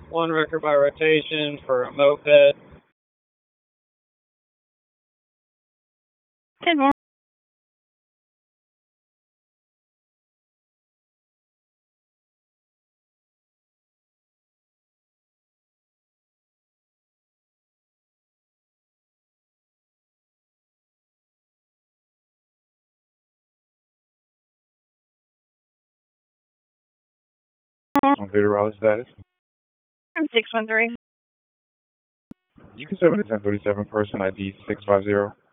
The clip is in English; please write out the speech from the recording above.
One record by rotation for a moped. 10 more. On Vader Raleigh status. I'm 613. You can serve a 1037 person ID 650.